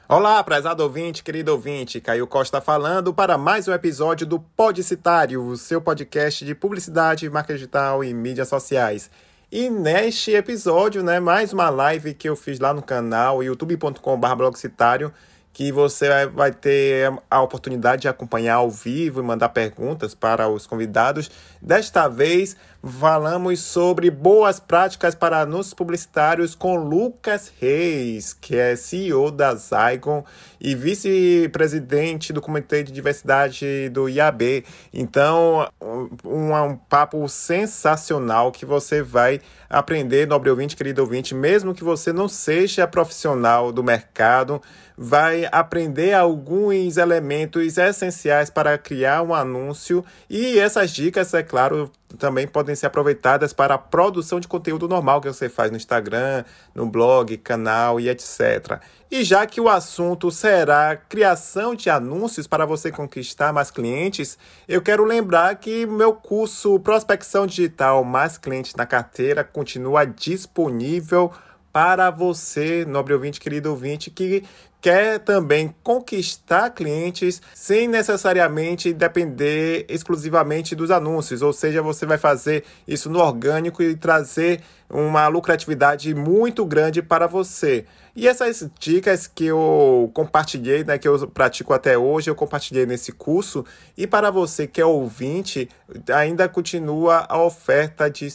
Olá, prezado ouvinte, querido ouvinte, Caio Costa falando para mais um episódio do Podicitário, o seu podcast de publicidade, marketing digital e mídias sociais. E neste episódio, mais uma live que eu fiz lá no canal youtube.com/blogcitário, que você vai ter a oportunidade de acompanhar ao vivo e mandar perguntas para os convidados. Desta vez, falamos sobre boas práticas para anúncios publicitários com Lucas Reis, que é CEO da Zygon e vice-presidente do Comitê de Diversidade do IAB. Então, um papo sensacional que você vai aprender, nobre ouvinte, querido ouvinte, mesmo que você não seja profissional do mercado, vai aprender alguns elementos essenciais para criar um anúncio e essas dicas, é claro, também podem ser aproveitadas para a produção de conteúdo normal que você faz no Instagram, no blog, canal e etc. E já que o assunto será criação de anúncios para você conquistar mais clientes, eu quero lembrar que meu curso Prospecção Digital Mais Clientes na Carteira continua disponível para você, nobre ouvinte, querido ouvinte, que quer também conquistar clientes sem necessariamente depender exclusivamente dos anúncios, ou seja, você vai fazer isso no orgânico e trazer uma lucratividade muito grande para você. E essas dicas que eu compartilhei, que eu pratico até hoje, eu compartilhei nesse curso. E para você que é ouvinte, ainda continua a oferta de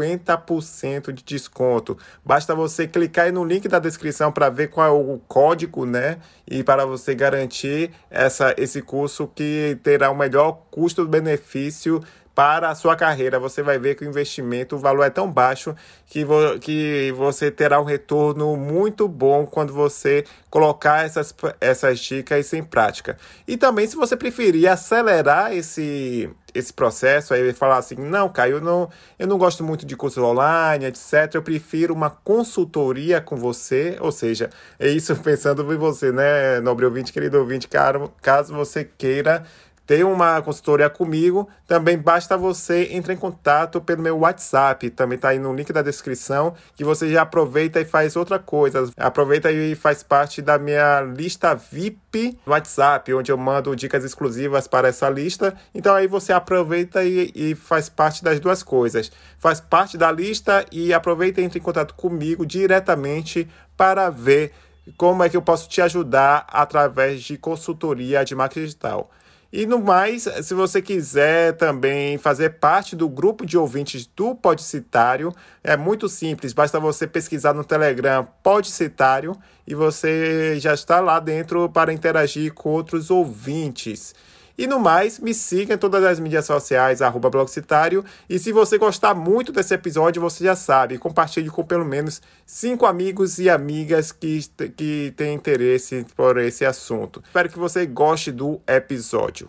50% de desconto. Basta você clicar aí no link da descrição para ver qual é o código, e para você garantir esse curso que terá o melhor custo-benefício para a sua carreira. Você vai ver que o investimento, o valor é tão baixo que você terá um retorno muito bom quando você colocar essas dicas em prática. E também, se você preferir acelerar esse processo, aí falar assim, não, Caio, eu não gosto muito de curso online, etc. Eu prefiro uma consultoria com você, ou seja, é isso pensando em você, nobre ouvinte, querido ouvinte, caso você queira ter uma consultoria comigo, também basta você entrar em contato pelo meu WhatsApp, também está aí no link da descrição, que você já aproveita e faz outra coisa. Aproveita e faz parte da minha lista VIP no WhatsApp, onde eu mando dicas exclusivas para essa lista. Então aí você aproveita e faz parte das duas coisas. Faz parte da lista e aproveita e entra em contato comigo diretamente para ver como é que eu posso te ajudar através de consultoria de marketing digital. E no mais, se você quiser também fazer parte do grupo de ouvintes do Podicitário, é muito simples, basta você pesquisar no Telegram Podicitário e você já está lá dentro para interagir com outros ouvintes. E no mais, me siga em todas as mídias sociais, @blogcitário. E se você gostar muito desse episódio, você já sabe, compartilhe com pelo menos 5 amigos e amigas que têm interesse por esse assunto. Espero que você goste do episódio.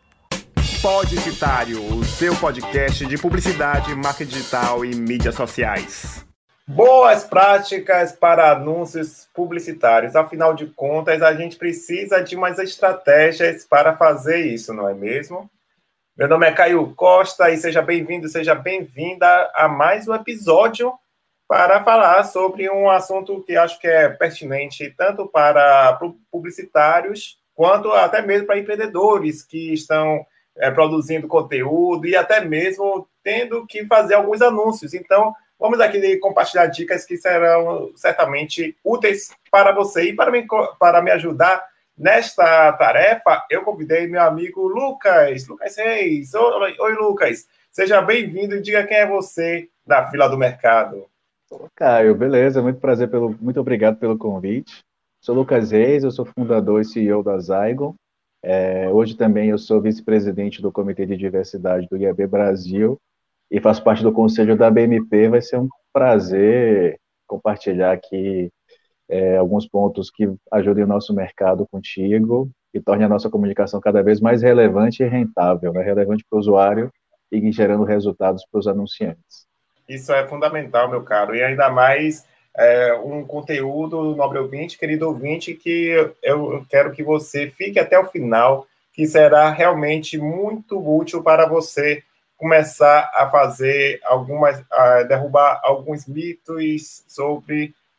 Podicitário, o seu podcast de publicidade, marketing digital e mídias sociais. Boas práticas para anúncios publicitários. Afinal de contas, a gente precisa de umas estratégias para fazer isso, não é mesmo? Meu nome é Caio Costa e seja bem-vindo, seja bem-vinda a mais um episódio para falar sobre um assunto que acho que é pertinente tanto para publicitários quanto até mesmo para empreendedores que estão produzindo conteúdo e até mesmo tendo que fazer alguns anúncios. Então, vamos aqui compartilhar dicas que serão certamente úteis para você. E para me ajudar nesta tarefa, eu convidei meu amigo Lucas Reis. Oi, Lucas. Seja bem-vindo e diga quem é você na fila do mercado. Caio, beleza, muito obrigado pelo convite. Sou Lucas Reis, eu sou fundador e CEO da Zygon. Hoje também eu sou vice-presidente do Comitê de Diversidade do IAB Brasil e faço parte do conselho da BMP. Vai ser um prazer compartilhar aqui alguns pontos que ajudem o nosso mercado contigo e tornem a nossa comunicação cada vez mais relevante e rentável, relevante para o usuário e gerando resultados para os anunciantes. Isso é fundamental, meu caro, e ainda mais um conteúdo, nobre ouvinte, querido ouvinte, que eu quero que você fique até o final, que será realmente muito útil para você começar a fazer a derrubar alguns mitos sobre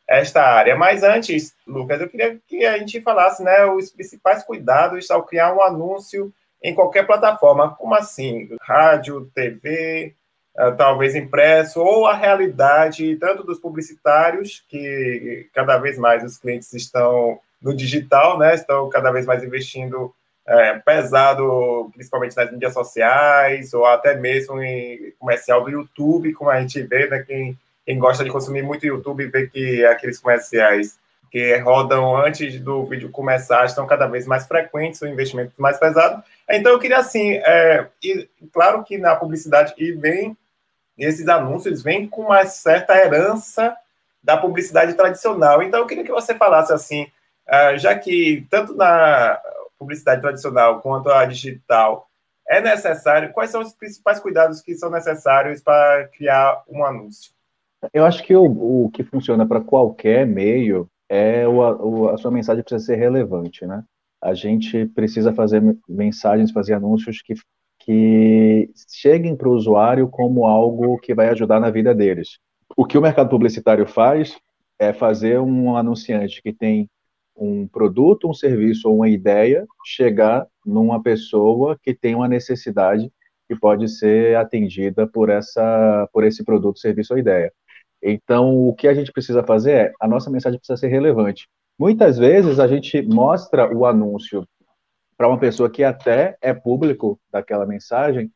esta área. Mas antes, Lucas, eu queria que a gente falasse, né, os principais cuidados ao criar um anúncio em qualquer plataforma. Como assim? Rádio, TV, talvez impresso, ou a realidade tanto dos publicitários, que cada vez mais os clientes estão no digital, né, estão cada vez mais investindo pesado, principalmente nas mídias sociais, ou até mesmo em comercial do YouTube, como a gente vê, né, quem gosta de consumir muito YouTube vê que aqueles comerciais que rodam antes do vídeo começar estão cada vez mais frequentes, o investimento mais pesado. Então, eu queria, assim, e, claro que na publicidade vem esses anúncios vêm com uma certa herança da publicidade tradicional. Então, eu queria que você falasse assim, já que tanto na publicidade tradicional quanto a digital é necessário, quais são os principais cuidados que são necessários para criar um anúncio? Eu acho que o que funciona para qualquer meio é a sua mensagem precisa ser relevante, né? A gente precisa fazer mensagens, fazer anúncios que cheguem para o usuário como algo que vai ajudar na vida deles. O que o mercado publicitário faz é fazer um anunciante que tem um produto, um serviço ou uma ideia chegar numa pessoa que tem uma necessidade que pode ser atendida por esse produto, serviço ou ideia. Então, o que a gente precisa fazer a nossa mensagem precisa ser relevante. Muitas vezes a gente mostra o anúncio para uma pessoa que até é público daquela mensagem,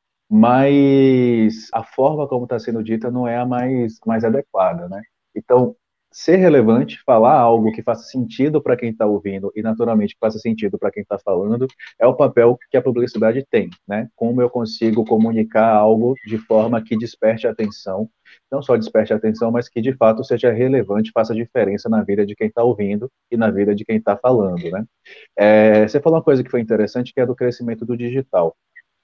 mas a forma como está sendo dita não é a mais adequada, né? Então, ser relevante, falar algo que faça sentido para quem está ouvindo e, naturalmente, que faça sentido para quem está falando, é o papel que a publicidade tem, né? Como eu consigo comunicar algo de forma que desperte a atenção, não só desperte a atenção, mas que, de fato, seja relevante, faça diferença na vida de quem está ouvindo e na vida de quem está falando, né? Você falou uma coisa que foi interessante, que é do crescimento do digital.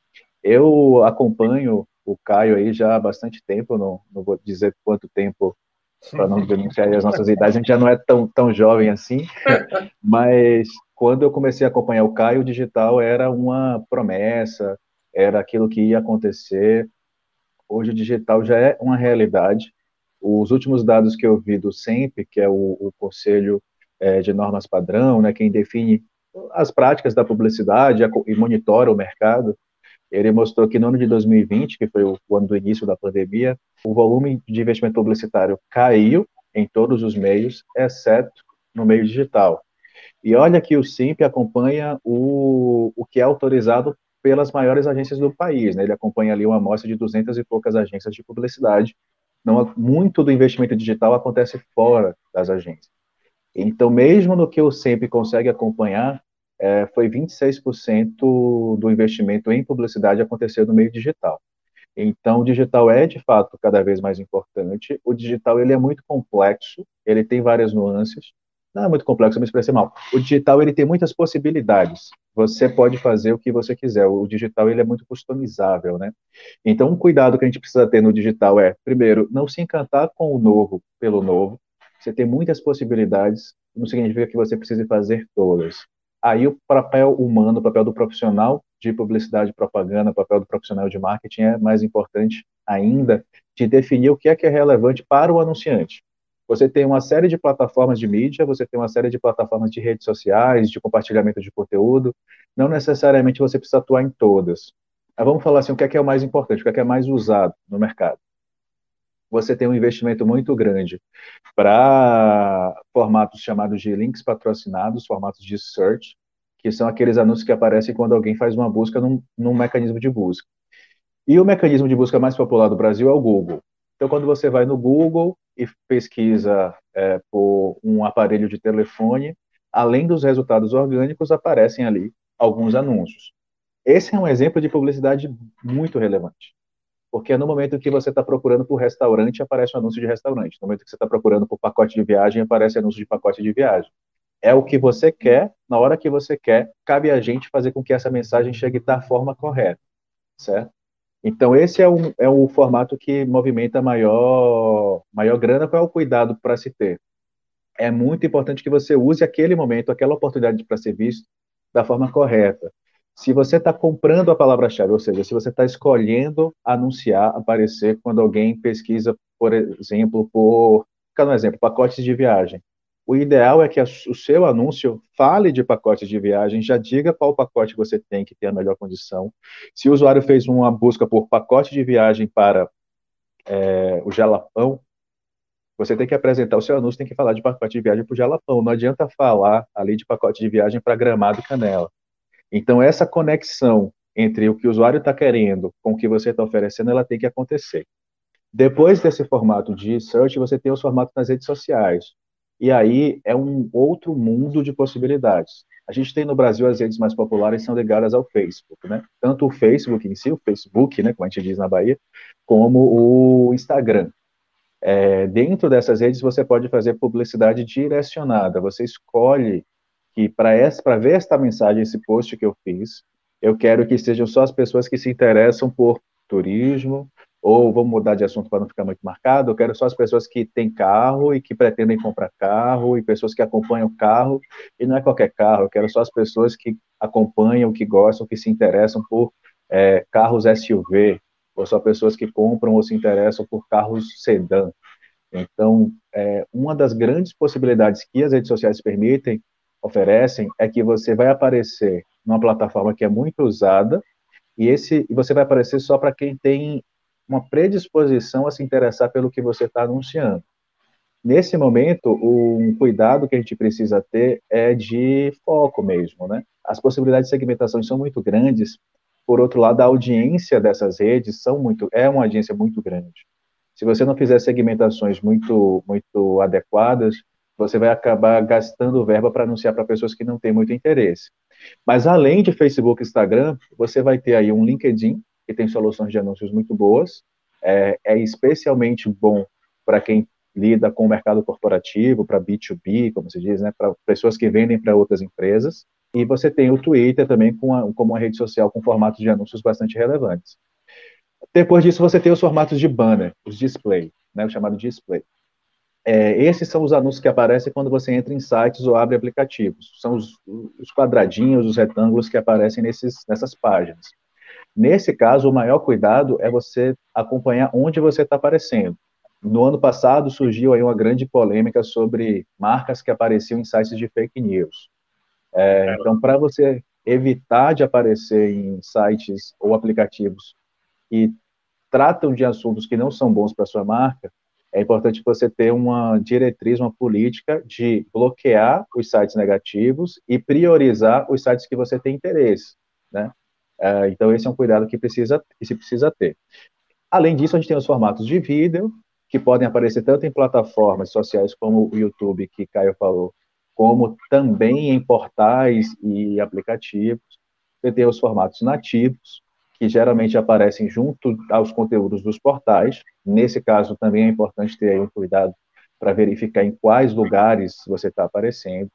Eu acompanho o Caio aí já há bastante tempo, não vou dizer quanto tempo para não denunciar as nossas idades, a gente já não é tão jovem assim, mas quando eu comecei a acompanhar o Caio, o digital era uma promessa, era aquilo que ia acontecer. Hoje o digital já é uma realidade. Os últimos dados que eu vi do SEMP, que é o Conselho de Normas Padrão, né, quem define as práticas da publicidade e monitora o mercado, ele mostrou que no ano de 2020, que foi o ano do início da pandemia, o volume de investimento publicitário caiu em todos os meios, exceto no meio digital. E olha que o SIMP acompanha o que é autorizado pelas maiores agências do país, né? Ele acompanha ali uma amostra de 200 e poucas agências de publicidade. Não, muito do investimento digital acontece fora das agências. Então, mesmo no que o SEMP consegue acompanhar, foi 26% do investimento em publicidade aconteceu no meio digital. Então, o digital é, de fato, cada vez mais importante. O digital, ele é muito complexo, ele tem várias nuances. Não é muito complexo, eu me expressei mal. O digital, ele tem muitas possibilidades. Você pode fazer o que você quiser. O digital, ele é muito customizável, né? Então, um cuidado que a gente precisa ter no digital é, primeiro, não se encantar com o novo pelo novo. Você tem muitas possibilidades, não significa que você precise fazer todas. Aí o papel humano, o papel do profissional de publicidade e propaganda, o papel do profissional de marketing é mais importante ainda de definir o que é relevante para o anunciante. Você tem uma série de plataformas de mídia, você tem uma série de plataformas de redes sociais, de compartilhamento de conteúdo, não necessariamente você precisa atuar em todas. Mas vamos falar assim, o que é o mais importante, o que é mais usado no mercado? Você tem um investimento muito grande para formatos chamados de links patrocinados, formatos de search, que são aqueles anúncios que aparecem quando alguém faz uma busca num mecanismo de busca. E o mecanismo de busca mais popular do Brasil é o Google. Então, quando você vai no Google e pesquisa por um aparelho de telefone, além dos resultados orgânicos, aparecem ali alguns anúncios. Esse é um exemplo de publicidade muito relevante. Porque no momento que você está procurando por restaurante, aparece um anúncio de restaurante. No momento que você está procurando por pacote de viagem, aparece anúncio de pacote de viagem. É o que você quer, na hora que você quer, cabe a gente fazer com que essa mensagem chegue da forma correta, certo? Então, esse é o formato que movimenta maior grana. Qual é o cuidado para se ter? É muito importante que você use aquele momento, aquela oportunidade para ser visto da forma correta. Se você está comprando a palavra-chave, ou seja, se você está escolhendo anunciar, aparecer quando alguém pesquisa, por exemplo, por ficar no exemplo, pacotes de viagem. O ideal é que o seu anúncio fale de pacotes de viagem, já diga qual pacote você tem que ter a melhor condição. Se o usuário fez uma busca por pacote de viagem para o Jalapão, você tem que apresentar o seu anúncio, tem que falar de pacote de viagem para o Jalapão. Não adianta falar ali de pacote de viagem para Gramado e Canela. Então, essa conexão entre o que o usuário está querendo com o que você está oferecendo, ela tem que acontecer. Depois desse formato de search, você tem os formatos nas redes sociais. E aí é um outro mundo de possibilidades. A gente tem no Brasil as redes mais populares são ligadas ao Facebook, né? Tanto o Facebook em si, o Facebook, né, como a gente diz na Bahia, como o Instagram. Dentro dessas redes você pode fazer publicidade direcionada. Você escolhe que para ver esta mensagem, esse post que eu fiz, eu quero que sejam só as pessoas que se interessam por turismo, ou vamos mudar de assunto para não ficar muito marcado, eu quero só as pessoas que têm carro e que pretendem comprar carro, e pessoas que acompanham carro, e não é qualquer carro, eu quero só as pessoas que acompanham, que gostam, que se interessam por carros SUV, ou só pessoas que compram ou se interessam por carros sedã. Então, uma das grandes possibilidades que as redes sociais oferecem, é que você vai aparecer numa plataforma que é muito usada, e você vai aparecer só para quem tem uma predisposição a se interessar pelo que você está anunciando. Nesse momento, um cuidado que a gente precisa ter é de foco mesmo, né? As possibilidades de segmentação são muito grandes. Por outro lado, a audiência dessas redes é uma audiência muito grande. Se você não fizer segmentações muito adequadas, você vai acabar gastando verba para anunciar para pessoas que não têm muito interesse. Mas além de Facebook e Instagram, você vai ter aí um LinkedIn, que tem soluções de anúncios muito boas, é especialmente bom para quem lida com o mercado corporativo, para B2B, como se diz, né, para pessoas que vendem para outras empresas. E você tem o Twitter também como uma rede social com formatos de anúncios bastante relevantes. Depois disso, você tem os formatos de banner, os display, né, o chamado display. Esses são os anúncios que aparecem quando você entra em sites ou abre aplicativos. São os quadradinhos, os retângulos que aparecem nessas páginas. Nesse caso, o maior cuidado é você acompanhar onde você está aparecendo. No ano passado, surgiu aí uma grande polêmica sobre marcas que apareciam em sites de fake news. Então, para você evitar de aparecer em sites ou aplicativos que tratam de assuntos que não são bons para sua marca, é importante você ter uma diretriz, uma política de bloquear os sites negativos e priorizar os sites que você tem interesse, né? Então, esse é um cuidado que se precisa ter. Além disso, a gente tem os formatos de vídeo, que podem aparecer tanto em plataformas sociais como o YouTube, que Caio falou, como também em portais e aplicativos. Você tem os formatos nativos, que geralmente aparecem junto aos conteúdos dos portais. Nesse caso, também é importante ter aí um cuidado para verificar em quais lugares você está aparecendo.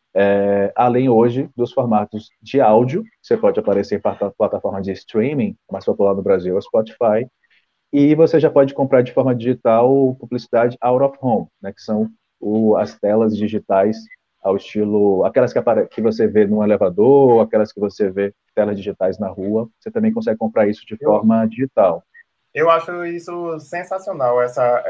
Além hoje dos formatos de áudio, você pode aparecer em plataforma de streaming, mais popular no Brasil é o Spotify, e você já pode comprar de forma digital publicidade out of home, né, que são as telas digitais ao estilo, aquelas que você vê no elevador, aquelas que você vê telas digitais na rua, você também consegue comprar isso de forma digital. Eu acho isso sensacional,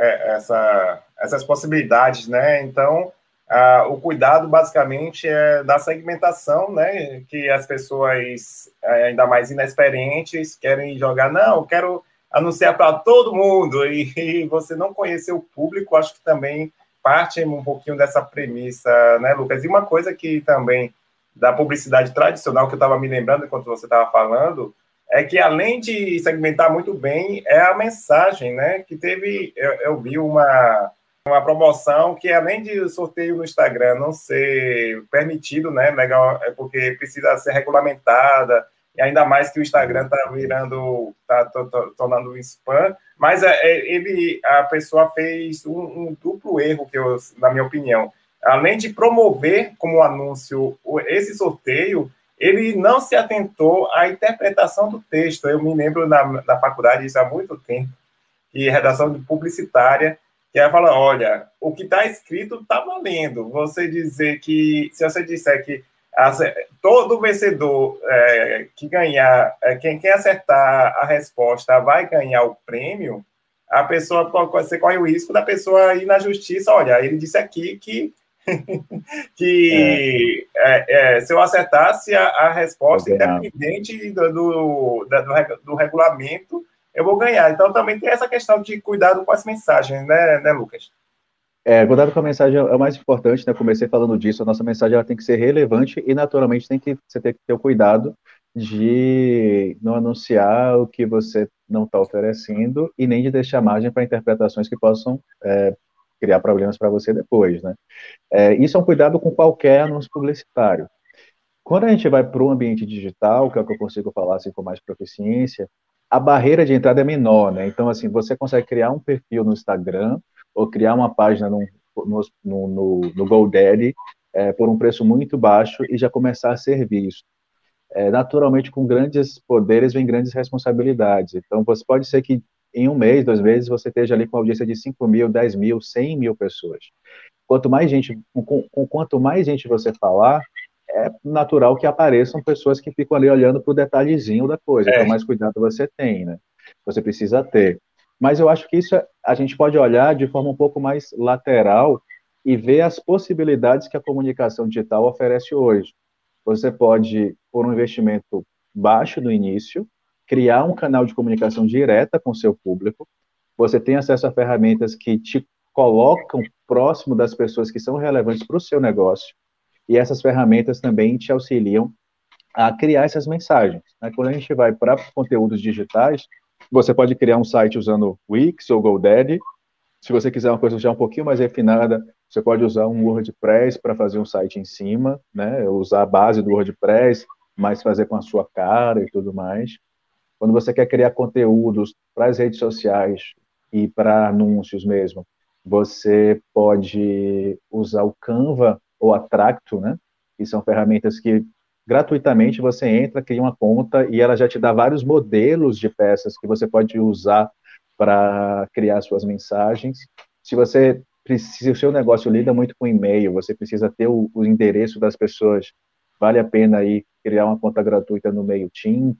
essas possibilidades, né? Então, o cuidado, basicamente, é da segmentação, né? Que as pessoas, ainda mais inexperientes, querem jogar. Não, eu quero anunciar para todo mundo. E você não conhecer o público, acho que também parte um pouquinho dessa premissa, né, Lucas? E uma coisa que também, da publicidade tradicional, que eu estava me lembrando enquanto você estava falando, é que, além de segmentar muito bem, é a mensagem, né? Que teve, eu vi uma promoção que, além de sorteio no Instagram não ser permitido, né? Legal, é porque precisa ser regulamentada, e ainda mais que o Instagram está tornando um spam, mas a pessoa fez um duplo erro, na minha opinião. Além de promover como anúncio esse sorteio, ele não se atentou à interpretação do texto. Eu me lembro na faculdade, isso há muito tempo, que redação de publicitária, que ela fala, olha, o que está escrito está valendo. Você dizer que, se você disser que todo vencedor que ganhar, quem acertar a resposta vai ganhar o prêmio, a pessoa, você corre o risco da pessoa ir na justiça, olha, ele disse aqui que se eu acertasse a resposta, independente do regulamento, eu vou ganhar. Então, também tem essa questão de cuidado com as mensagens, né Lucas? Cuidado com a mensagem é o mais importante, né? Comecei falando disso, a nossa mensagem ela tem que ser relevante e, naturalmente, você tem que ter o cuidado de não anunciar o que você não está oferecendo e nem de deixar margem para interpretações que possam criar problemas para você depois, né? Isso é um cuidado com qualquer anúncio publicitário. Quando a gente vai para o ambiente digital, que é o que eu consigo falar assim, com mais proficiência, a barreira de entrada é menor, né? Então, assim, você consegue criar um perfil no Instagram ou criar uma página no GoDaddy por um preço muito baixo e já começar a ser visto. Naturalmente, com grandes poderes vem grandes responsabilidades. Então, você pode ser que em um mês, 2 meses, você esteja ali com audiência de 5 mil, 10 mil, 100 mil pessoas. Quanto mais gente, quanto mais gente você falar, é natural que apareçam pessoas que ficam ali olhando para o detalhezinho da coisa. Então, mais cuidado você tem, né? Você precisa ter. Mas eu acho que isso a gente pode olhar de forma um pouco mais lateral e ver as possibilidades que a comunicação digital oferece hoje. Você pode, por um investimento baixo no início, criar um canal de comunicação direta com o seu público. Você tem acesso a ferramentas que te colocam próximo das pessoas que são relevantes para o seu negócio. E essas ferramentas também te auxiliam a criar essas mensagens, né? Quando a gente vai para conteúdos digitais, você pode criar um site usando Wix ou GoDaddy. Se você quiser uma coisa já um pouquinho mais refinada, você pode usar um WordPress para fazer um site em cima, né? Usar a base do WordPress, mas fazer com a sua cara e tudo mais. Quando você quer criar conteúdos para as redes sociais e para anúncios mesmo, você pode usar o Canva ou a Tracto, né? Que são ferramentas que gratuitamente você entra, cria uma conta e ela já te dá vários modelos de peças que você pode usar para criar suas mensagens. Se você precisa, o seu negócio lida muito com e-mail, você precisa ter o endereço das pessoas, vale a pena aí criar uma conta gratuita no MailChimp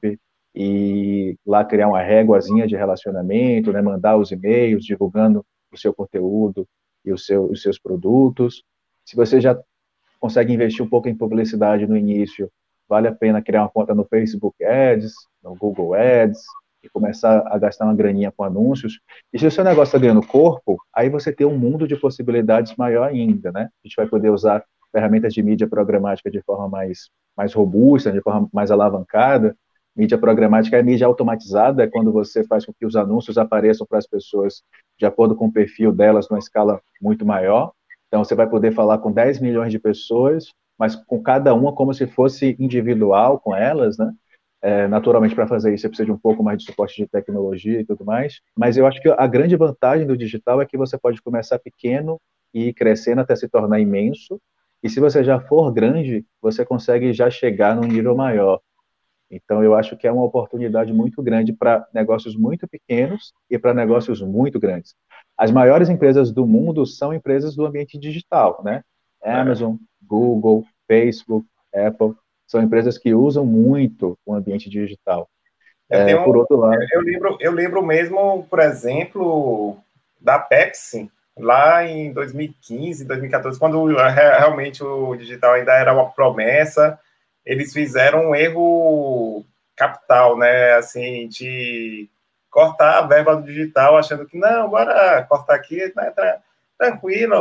e lá criar uma réguazinha de relacionamento, né, mandar os e-mails divulgando o seu conteúdo e os seus produtos. Se você já consegue investir um pouco em publicidade no início, vale a pena criar uma conta no Facebook Ads, no Google Ads, e começar a gastar uma graninha com anúncios. E se o seu negócio está ganhando corpo, aí você tem um mundo de possibilidades maior ainda, né? A gente vai poder usar ferramentas de mídia programática de forma mais robusta, de forma mais alavancada. Mídia programática é mídia automatizada, é quando você faz com que os anúncios apareçam para as pessoas de acordo com o perfil delas numa escala muito maior. Então, você vai poder falar com 10 milhões de pessoas, mas com cada uma como se fosse individual com elas, né? Naturalmente, para fazer isso, você precisa de um pouco mais de suporte de tecnologia e tudo mais. Mas eu acho que a grande vantagem do digital é que você pode começar pequeno e ir crescendo até se tornar imenso. E se você já for grande, você consegue já chegar num nível maior. Então, eu acho que é uma oportunidade muito grande para negócios muito pequenos e para negócios muito grandes. As maiores empresas do mundo são empresas do ambiente digital, né? Amazon, Google, Facebook, Apple, são empresas que usam muito o ambiente digital. Por outro lado... Eu lembro mesmo, por exemplo, da Pepsi, lá em 2015, 2014, quando realmente o digital ainda era uma promessa, eles fizeram um erro capital, né? Assim, de cortar a verba do digital, achando que não, bora cortar aqui, né, tranquilo,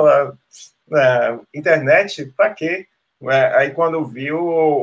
internet, para quê? Aí quando viu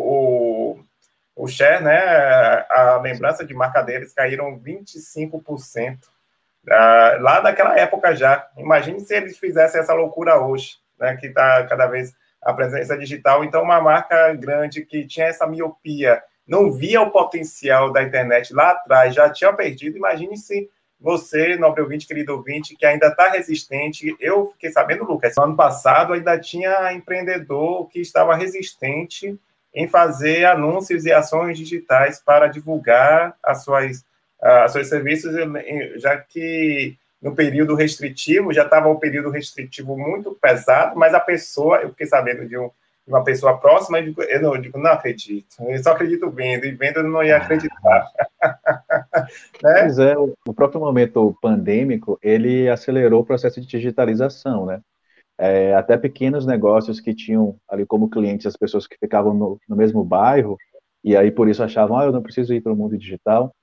o share, né, a lembrança de marca deles caíram 25%. Lá naquela época já. Imagine se eles fizessem essa loucura hoje, né, que está cada vez a presença digital. Então, uma marca grande que tinha essa miopia, não via o potencial da internet lá atrás, já tinha perdido. Imagine se você, nobre ouvinte, querido ouvinte, que ainda está resistente. Eu fiquei sabendo, Lucas, no ano passado ainda tinha empreendedor que estava resistente em fazer anúncios e ações digitais para divulgar as seus serviços, já que no período restritivo, já estava um período restritivo muito pesado, mas a pessoa, eu fiquei sabendo de uma pessoa próxima, eu digo, não acredito, eu só acredito vendo, e vendo eu não ia acreditar. né? Pois é, o próprio momento pandêmico, ele acelerou o processo de digitalização, né? Até pequenos negócios que tinham ali como clientes as pessoas que ficavam no mesmo bairro, e aí por isso achavam, eu não preciso ir para o mundo digital,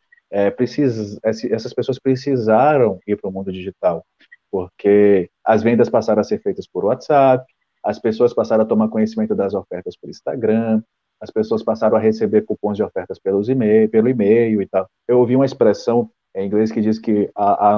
essas pessoas precisaram ir para o mundo digital, porque as vendas passaram a ser feitas por WhatsApp, as pessoas passaram a tomar conhecimento das ofertas por Instagram, as pessoas passaram a receber cupons de ofertas pelo e-mail e tal. Eu ouvi uma expressão em inglês que diz que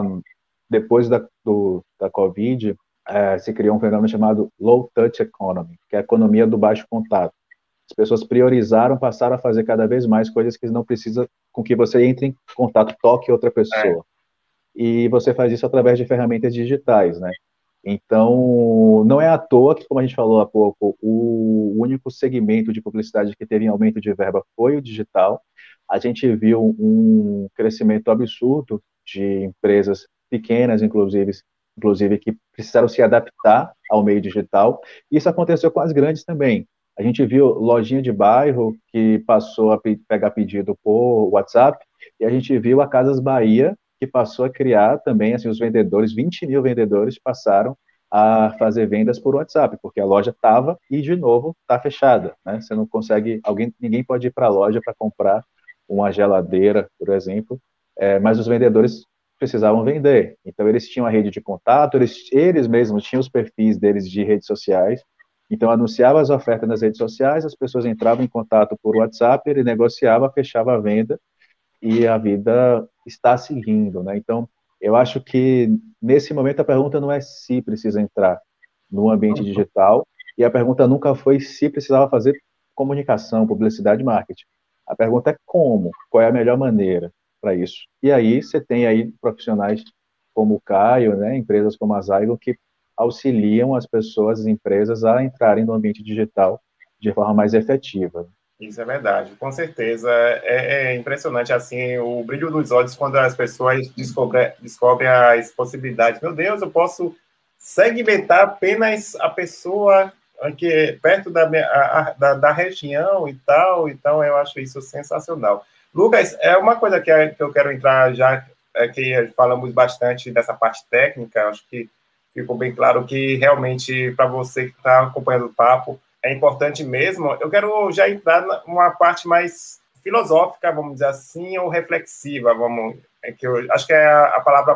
depois da Covid, se criou um fenômeno chamado low touch economy, que é a economia do baixo contato. As pessoas priorizaram, passaram a fazer cada vez mais coisas que não precisa com que você entre em contato, toque outra É, pessoa. E você faz isso através de ferramentas digitais, né? Então, não é à toa que, como a gente falou há pouco, o único segmento de publicidade que teve em aumento de verba foi o digital. A gente viu um crescimento absurdo de empresas pequenas, inclusive que precisaram se adaptar ao meio digital. Isso aconteceu com as grandes também. A gente viu lojinha de bairro que passou a pegar pedido por WhatsApp, e a gente viu a Casas Bahia que passou a criar também, assim, os vendedores, 20 mil vendedores passaram a fazer vendas por WhatsApp, porque a loja estava e, de novo, está fechada, né? Você não consegue, ninguém pode ir para a loja para comprar uma geladeira, por exemplo, mas os vendedores precisavam vender. Então, eles tinham a rede de contato, eles mesmos tinham os perfis deles de redes sociais, então, anunciava as ofertas nas redes sociais, as pessoas entravam em contato por WhatsApp, ele negociava, fechava a venda, e a vida está seguindo, né? Então, eu acho que nesse momento a pergunta não é se precisa entrar no ambiente digital, e a pergunta nunca foi se precisava fazer comunicação, publicidade e marketing. A pergunta é como, qual é a melhor maneira para isso. E aí você tem aí profissionais como o Caio, né, empresas como a Zygon, que auxiliam as pessoas, as empresas a entrarem no ambiente digital de forma mais efetiva. Isso é verdade, com certeza. É impressionante assim o brilho dos olhos quando as pessoas descobrem as possibilidades. Meu Deus, eu posso segmentar apenas a pessoa que perto da região e tal. Então, eu acho isso sensacional. Lucas, é uma coisa que eu quero entrar já, que falamos bastante dessa parte técnica, acho que ficou bem claro que realmente, para você que está acompanhando o papo, é importante mesmo. Eu quero já entrar numa parte mais filosófica, vamos dizer assim, ou reflexiva, que eu acho que é a palavra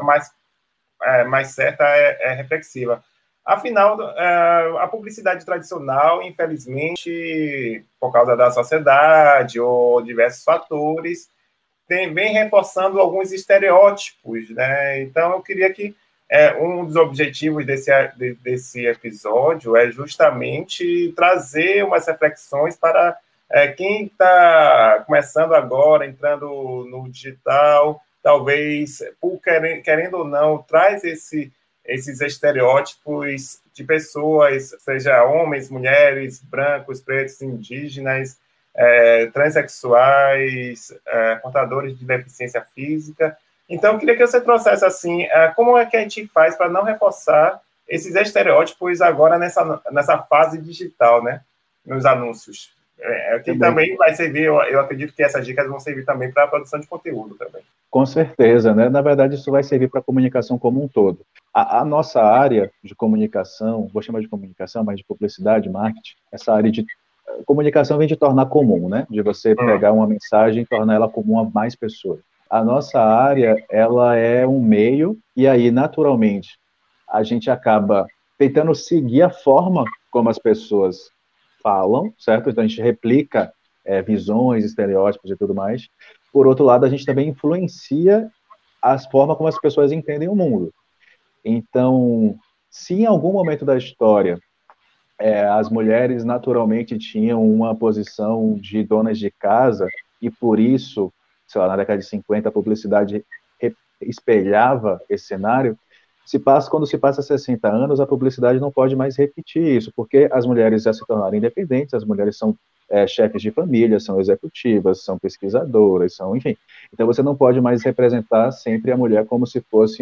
mais certa é reflexiva. Afinal, a publicidade tradicional, infelizmente, por causa da sociedade ou diversos fatores, vem reforçando alguns estereótipos, né? Então, eu queria que um dos objetivos desse episódio é justamente trazer umas reflexões para quem está começando agora, entrando no digital, talvez, querendo ou não, traz esses estereótipos de pessoas, seja homens, mulheres, brancos, pretos, indígenas, transexuais, portadores de deficiência física. Então, eu queria que você trouxesse assim, como é que a gente faz para não reforçar esses estereótipos agora nessa fase digital, né? Nos anúncios. Que Também. também vai servir, eu acredito que essas dicas vão servir também para a produção de conteúdo também. Com certeza, né? Na verdade, isso vai servir para a comunicação como um todo. A nossa área de comunicação, vou chamar de comunicação, mas de publicidade, marketing, essa área de comunicação vem de tornar comum, né? De você pegar uma mensagem e tornar ela comum a mais pessoas. A nossa área, ela é um meio, e aí, naturalmente, a gente acaba tentando seguir a forma como as pessoas falam, certo? Então, a gente replica visões, estereótipos e tudo mais. Por outro lado, a gente também influencia as formas como as pessoas entendem o mundo. Então, se em algum momento da história as mulheres naturalmente tinham uma posição de donas de casa e por isso, sei lá, na década de 50 a publicidade espelhava esse cenário, quando se passa 60 anos, a publicidade não pode mais repetir isso, porque as mulheres já se tornaram independentes, as mulheres são chefes de família, são executivas, são pesquisadoras, enfim. Então você não pode mais representar sempre a mulher como se fosse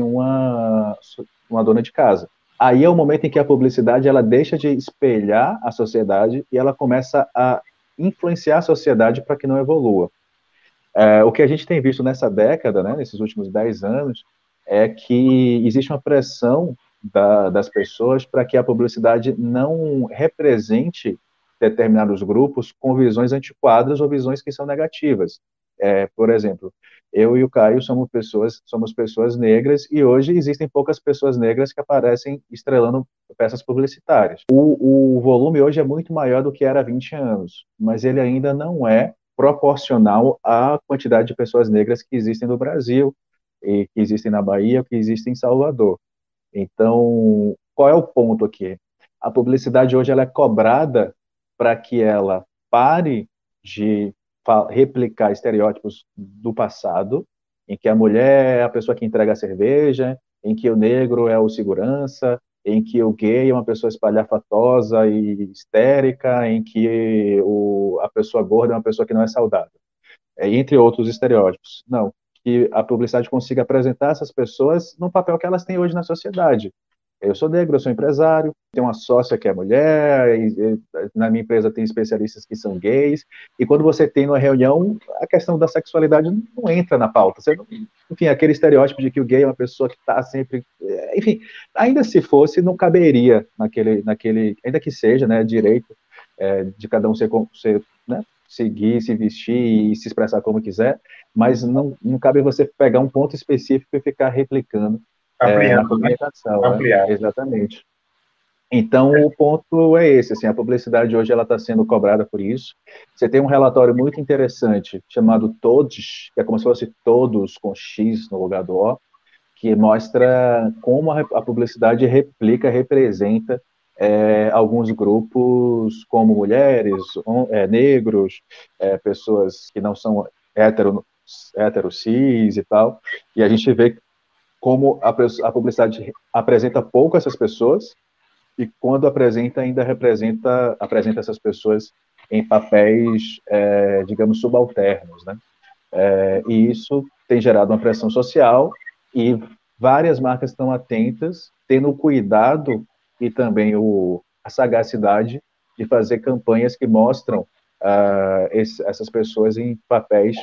uma dona de casa. Aí é o momento em que a publicidade ela deixa de espelhar a sociedade e ela começa a influenciar a sociedade para que não evolua. O que a gente tem visto nessa década, né, nesses últimos 10 anos, é que existe uma pressão das pessoas para que a publicidade não represente determinados grupos com visões antiquadas ou visões que são negativas. Por exemplo, eu e o Caio somos pessoas negras e hoje existem poucas pessoas negras que aparecem estrelando peças publicitárias. O volume hoje é muito maior do que era há 20 anos, mas ele ainda não é proporcional à quantidade de pessoas negras que existem no Brasil, e que existem na Bahia, que existem em Salvador. Então, qual é o ponto aqui? A publicidade hoje ela é cobrada para que ela pare de replicar estereótipos do passado, em que a mulher é a pessoa que entrega a cerveja, em que o negro é o segurança, em que o gay é uma pessoa espalhafatosa e histérica, em que a pessoa gorda é uma pessoa que não é saudável, entre outros estereótipos. Não, que a publicidade consiga apresentar essas pessoas no papel que elas têm hoje na sociedade. Eu sou negro, eu sou empresário, tenho uma sócia que é mulher, na minha empresa tem especialistas que são gays, e quando você tem uma reunião, a questão da sexualidade não entra na pauta. Enfim, aquele estereótipo de que o gay é uma pessoa que está sempre... Enfim, ainda se fosse, não caberia naquele ainda que seja, né, direito de cada um ser, né, seguir, se vestir e se expressar como quiser, mas não cabe você pegar um ponto específico e ficar replicando na Ampliando, né? comunicação, né? Ampliar. Exatamente. Então, o ponto é esse, assim, a publicidade hoje ela está sendo cobrada por isso. Você tem um relatório muito interessante chamado Todos, que é como se fosse todos com X no lugar do O, que mostra como a publicidade representa alguns grupos como mulheres, negros, pessoas que não são hétero cis e tal, e a gente vê como a publicidade apresenta pouco essas pessoas e quando apresenta ainda apresenta essas pessoas em papéis, digamos, subalternos, né? E isso tem gerado uma pressão social e várias marcas estão atentas, tendo o cuidado e também a sagacidade de fazer campanhas que mostram essas pessoas em papéis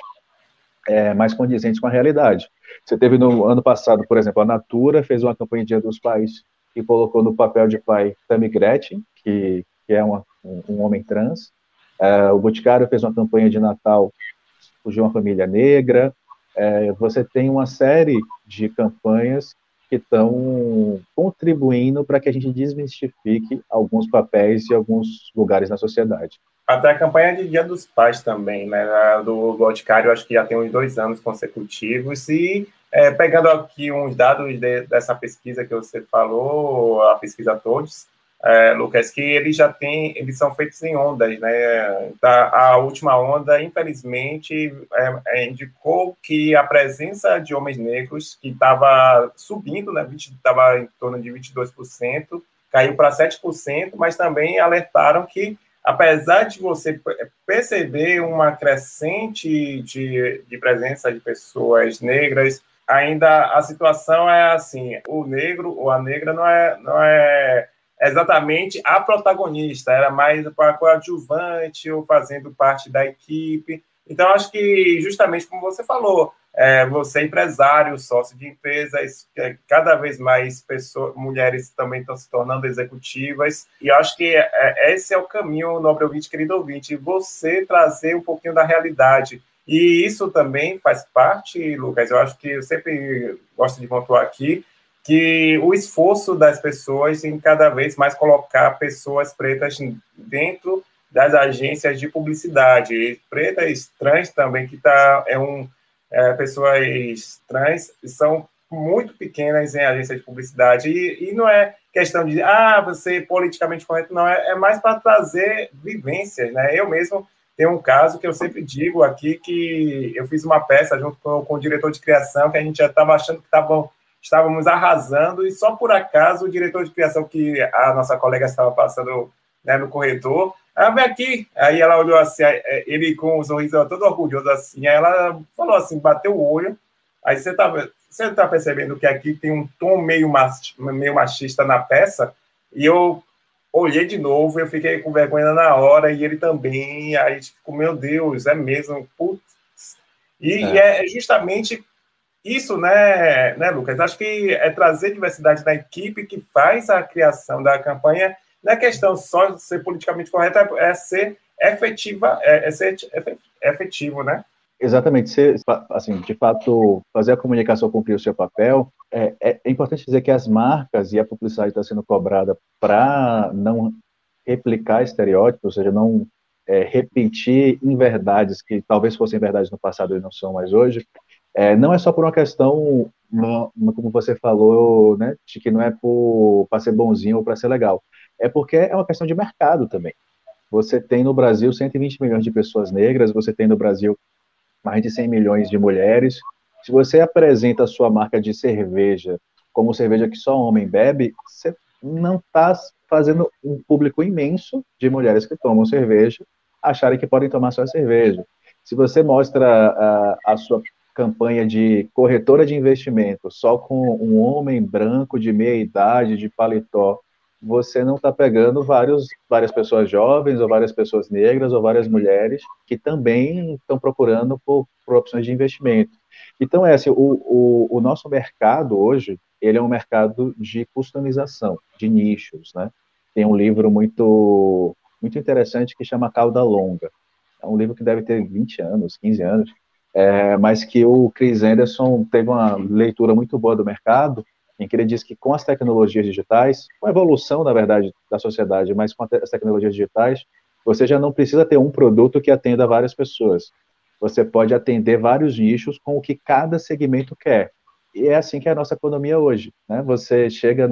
mais condizentes com a realidade. Você teve no ano passado, por exemplo, a Natura fez uma campanha de Dia dos Pais e colocou no papel de pai Tammy Gretchen, que é um homem trans. O Boticário fez uma campanha de Natal de uma família negra. Você tem uma série de campanhas que estão contribuindo para que a gente desmistifique alguns papéis e alguns lugares na sociedade. Até a campanha de Dia dos Pais também, né? A do Boticário, acho que já tem uns 2 anos consecutivos. E pegando aqui uns dados dessa pesquisa que você falou, a pesquisa Todos, Lucas, que eles são feitos em ondas, né? A última onda, infelizmente, indicou que a presença de homens negros, que estava subindo, né? Estava em torno de 22%, caiu para 7%, mas também alertaram que apesar de você perceber uma crescente de presença de pessoas negras, ainda a situação é assim, o negro ou a negra não é exatamente a protagonista, era mais para coadjuvante ou fazendo parte da equipe. Então, acho que justamente como você falou, você é empresário, sócio de empresas, cada vez mais mulheres também estão se tornando executivas, e eu acho que esse é o caminho, nobre ouvinte, querido ouvinte, você trazer um pouquinho da realidade. E isso também faz parte, Lucas, eu acho que eu sempre gosto de pontuar aqui, que o esforço das pessoas em cada vez mais colocar pessoas pretas dentro das agências de publicidade, pretas, trans também, que pessoas trans são muito pequenas em agência de publicidade, e não é questão de você politicamente correto, não, é mais para trazer vivências, né? Eu mesmo tenho um caso que eu sempre digo aqui, que eu fiz uma peça junto com o diretor de criação, que a gente já estava achando que estávamos arrasando, e só por acaso o diretor de criação, que a nossa colega estava passando, né, no corredor, vem aqui. Aí ela olhou assim, ele com um sorriso todo orgulhoso assim, aí ela falou assim, bateu o olho, aí você tá percebendo que aqui tem um tom meio machista na peça, e eu olhei de novo, eu fiquei com vergonha na hora, e ele também, aí a gente ficou, meu Deus, é mesmo, putz. E é justamente isso, né, Lucas? Acho que é trazer diversidade na equipe que faz a criação da campanha. Não é questão só de ser politicamente correto, é ser efetiva, é ser efetivo, né? Exatamente. Ser, assim, de fato, fazer a comunicação cumprir o seu papel. É importante dizer que as marcas e a publicidade está sendo cobrada para não replicar estereótipos, ou seja, não repetir inverdades que talvez fossem verdades no passado e não são mais hoje. Não é só por uma questão, como você falou, né, de que não é para ser bonzinho ou para ser legal. É porque é uma questão de mercado também. Você tem no Brasil 120 milhões de pessoas negras, você tem no Brasil mais de 100 milhões de mulheres. Se você apresenta a sua marca de cerveja como cerveja que só homem bebe, você não está fazendo um público imenso de mulheres que tomam cerveja acharem que podem tomar sua cerveja. Se você mostra a sua campanha de corretora de investimento só com um homem branco de meia idade, de paletó, você não está pegando várias pessoas jovens, ou várias pessoas negras, ou várias mulheres que também estão procurando por opções de investimento. Então, assim, o nosso mercado hoje, ele é um mercado de customização, de nichos, né? Tem um livro muito interessante que chama Cauda Longa. É um livro que deve ter 20 anos, 15 anos, mas que o Chris Anderson teve uma leitura muito boa do mercado, em que ele diz que com as tecnologias digitais, com a evolução, na verdade, da sociedade, mas com as tecnologias digitais, você já não precisa ter um produto que atenda várias pessoas. Você pode atender vários nichos com o que cada segmento quer. E é assim que é a nossa economia hoje, né? Você chega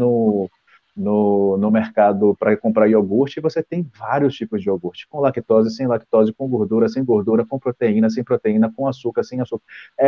no mercado para comprar iogurte e você tem vários tipos de iogurte, com lactose, com gordura, com proteína, sem proteína, com açúcar, sem açúcar.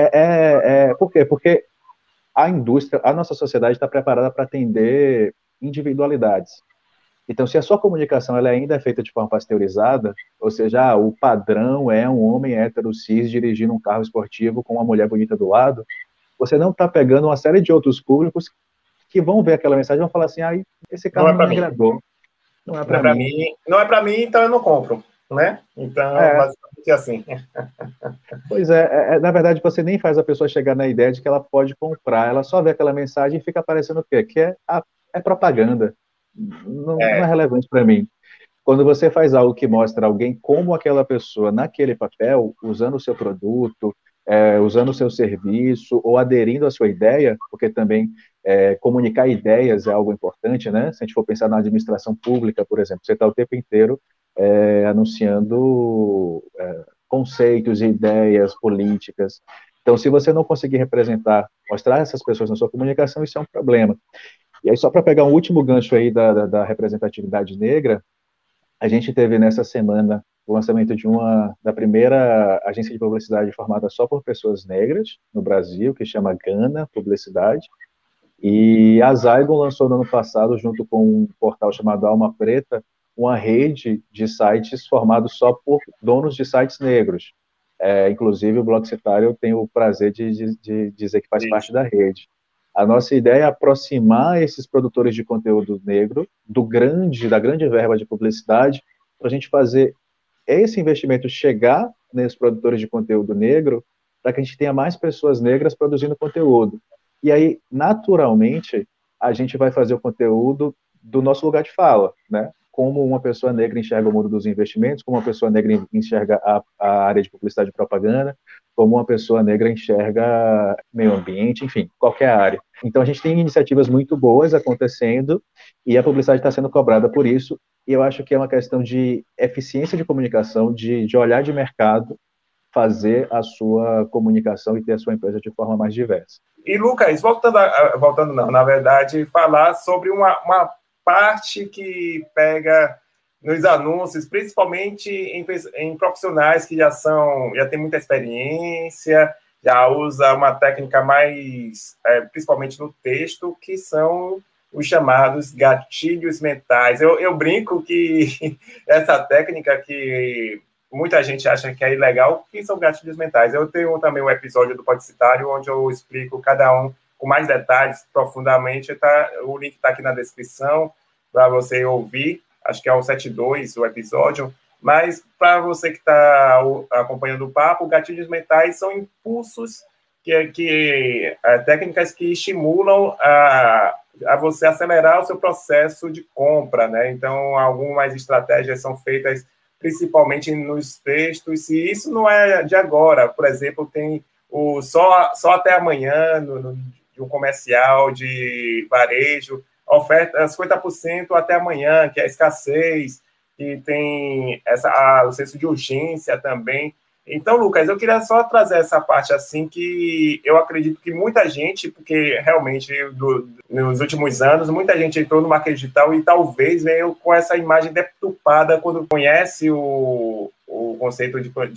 Por quê? Porque a indústria, a nossa sociedade está preparada para atender individualidades. Então, se a sua comunicação ela ainda é feita de forma pasteurizada, ou seja, o padrão é um homem hétero cis dirigindo um carro esportivo com uma mulher bonita do lado, você não está pegando uma série de outros públicos que vão ver aquela mensagem e vão falar assim, esse carro não me agradou, não é para mim. Não é para mim, então eu não compro, né? Então, basicamente é assim. Pois na verdade, você nem faz a pessoa chegar na ideia de que ela pode comprar, ela só vê aquela mensagem e fica aparecendo o quê? Que é propaganda, não é relevante para mim. Quando você faz algo que mostra alguém como aquela pessoa naquele papel, usando o seu produto, usando o seu serviço ou aderindo à sua ideia, porque também comunicar ideias é algo importante, né? Se a gente for pensar na administração pública, por exemplo, você está o tempo inteiro anunciando conceitos e ideias políticas. Então, se você não conseguir representar, mostrar essas pessoas na sua comunicação, isso é um problema. E aí, só para pegar um último gancho aí da representatividade negra, a gente teve nessa semana o lançamento da primeira agência de publicidade formada só por pessoas negras no Brasil, que chama Gana Publicidade. E a Zygon lançou no ano passado, junto com um portal chamado Alma Preta, uma rede de sites formados só por donos de sites negros. Inclusive, o Bloco Citário tem o prazer de dizer que faz parte da rede. A nossa ideia é aproximar esses produtores de conteúdo negro da grande verba de publicidade, para a gente fazer esse investimento chegar nesses produtores de conteúdo negro, para que a gente tenha mais pessoas negras produzindo conteúdo. E aí, naturalmente, a gente vai fazer o conteúdo do nosso lugar de fala, né? Como uma pessoa negra enxerga o mundo dos investimentos, como uma pessoa negra enxerga a área de publicidade e propaganda, como uma pessoa negra enxerga meio ambiente, enfim, qualquer área. Então, a gente tem iniciativas muito boas acontecendo e a publicidade está sendo cobrada por isso. E eu acho que é uma questão de eficiência de comunicação, de olhar de mercado, fazer a sua comunicação e ter a sua empresa de forma mais diversa. E, Lucas, voltando não, na verdade, falar sobre uma parte que pega nos anúncios, principalmente em profissionais que já têm muita experiência, já usa uma técnica mais, principalmente no texto, que são os chamados gatilhos mentais. Eu brinco que essa técnica que muita gente acha que é ilegal, que são gatilhos mentais. Eu tenho também um episódio do Podcitário onde eu explico cada um com mais detalhes, profundamente. O link está aqui na descrição para você ouvir. Acho que é o 72, o episódio. Mas para você que está acompanhando o papo, gatilhos mentais são impulsos técnicas que estimulam a você acelerar o seu processo de compra, né? Então, algumas estratégias são feitas principalmente nos textos, e isso não é de agora. Por exemplo, tem o só até amanhã, de um comercial de varejo, oferta 50% até amanhã, que é a escassez, que tem o senso de urgência também. Então, Lucas, eu queria só trazer essa parte assim que eu acredito que muita gente, porque realmente nos últimos anos, muita gente entrou no marketing digital e talvez veio com essa imagem deturpada quando conhece o conceito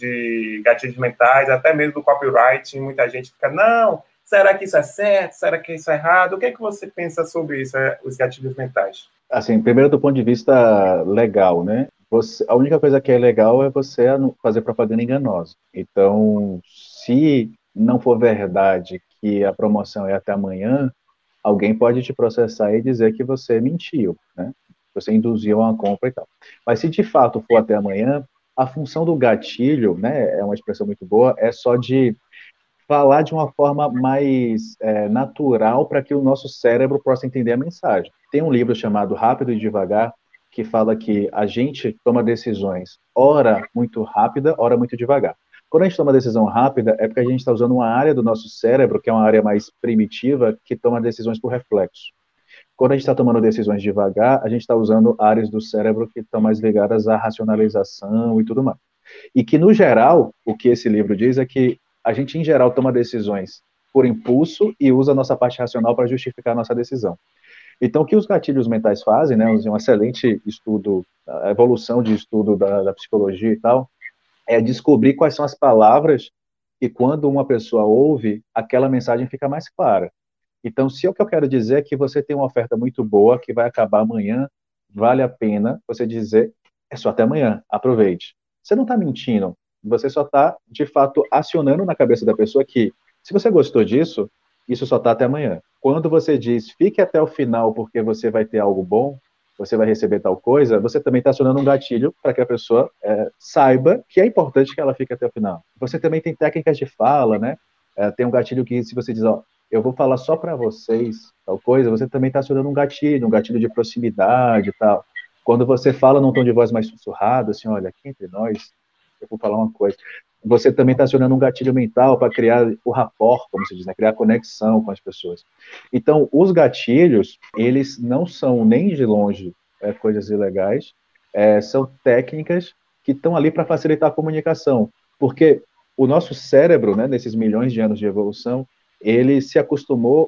de gatilhos mentais, até mesmo do copyright, muita gente fica, não, será que isso é certo? Será que isso é errado? O que é que você pensa sobre isso, os gatilhos mentais? Assim, primeiro do ponto de vista legal, né? A única coisa que é legal é você não fazer propaganda enganosa. Então, se não for verdade que a promoção é até amanhã, alguém pode te processar e dizer que você mentiu, né? Você induziu a uma compra e tal. Mas se de fato for até amanhã, a função do gatilho, né, é uma expressão muito boa, é só de falar de uma forma mais natural para que o nosso cérebro possa entender a mensagem. Tem um livro chamado Rápido e Devagar que fala que a gente toma decisões, ora muito rápida, ora muito devagar. Quando a gente toma decisão rápida, é porque a gente está usando uma área do nosso cérebro, que é uma área mais primitiva, que toma decisões por reflexo. Quando a gente está tomando decisões devagar, a gente está usando áreas do cérebro que estão mais ligadas à racionalização e tudo mais. E que, no geral, o que esse livro diz é que a gente, em geral, toma decisões por impulso e usa a nossa parte racional para justificar a nossa decisão. Então, o que os gatilhos mentais fazem, né, um excelente estudo, a evolução de estudo da psicologia e tal, é descobrir quais são as palavras que, quando uma pessoa ouve, aquela mensagem fica mais clara. Então, se o que eu quero dizer é que você tem uma oferta muito boa, que vai acabar amanhã, vale a pena você dizer, é só até amanhã, aproveite. Você não está mentindo, você só está, de fato, acionando na cabeça da pessoa que, se você gostou disso, isso só está até amanhã. Quando você diz, fique até o final porque você vai ter algo bom, você vai receber tal coisa, você também está acionando um gatilho para que a pessoa saiba que é importante que ela fique até o final. Você também tem técnicas de fala, né? Tem um gatilho que, se você diz, ó, eu vou falar só para vocês tal coisa, você também está acionando um gatilho de proximidade e tal. Quando você fala num tom de voz mais sussurrado, assim, olha, aqui entre nós, eu vou falar uma coisa. Você também está acionando um gatilho mental para criar o rapport, como se diz, né? Criar conexão com as pessoas. Então, os gatilhos, eles não são nem de longe coisas ilegais, são técnicas que estão ali para facilitar a comunicação, porque o nosso cérebro, né, nesses milhões de anos de evolução, ele se acostumou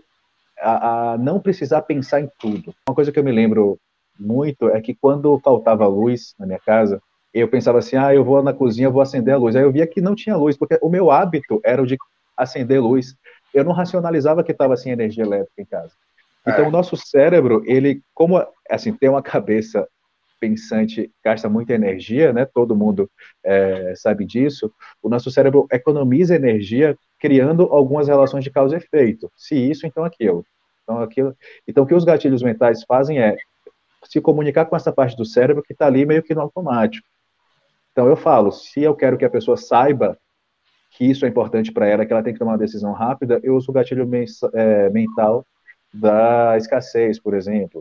a não precisar pensar em tudo. Uma coisa que eu me lembro muito é que quando faltava luz na minha casa, eu pensava assim, eu vou na cozinha, eu vou acender a luz. Aí eu via que não tinha luz, porque o meu hábito era o de acender luz. Eu não racionalizava que estava sem energia elétrica em casa. Então, o nosso cérebro, ele, como assim, tem uma cabeça pensante, gasta muita energia, né? Todo mundo sabe disso. O nosso cérebro economiza energia criando algumas relações de causa e efeito. Se isso, então aquilo. Então, aquilo. Então, o que os gatilhos mentais fazem é se comunicar com essa parte do cérebro que está ali meio que no automático. Então, eu falo, se eu quero que a pessoa saiba que isso é importante para ela, que ela tem que tomar uma decisão rápida, eu uso o gatilho mental da escassez, por exemplo.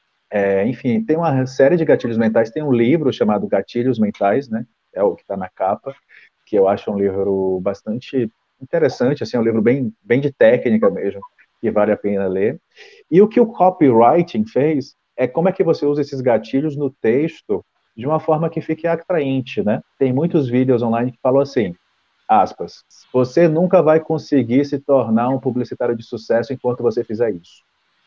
Enfim, tem uma série de gatilhos mentais, tem um livro chamado Gatilhos Mentais, né? É o que está na capa, que eu acho um livro bastante interessante, assim, é um livro bem de técnica mesmo, que vale a pena ler. E o que o copywriting fez é como é que você usa esses gatilhos no texto de uma forma que fique atraente, né? Tem muitos vídeos online que falam assim, aspas, você nunca vai conseguir se tornar um publicitário de sucesso enquanto você fizer isso.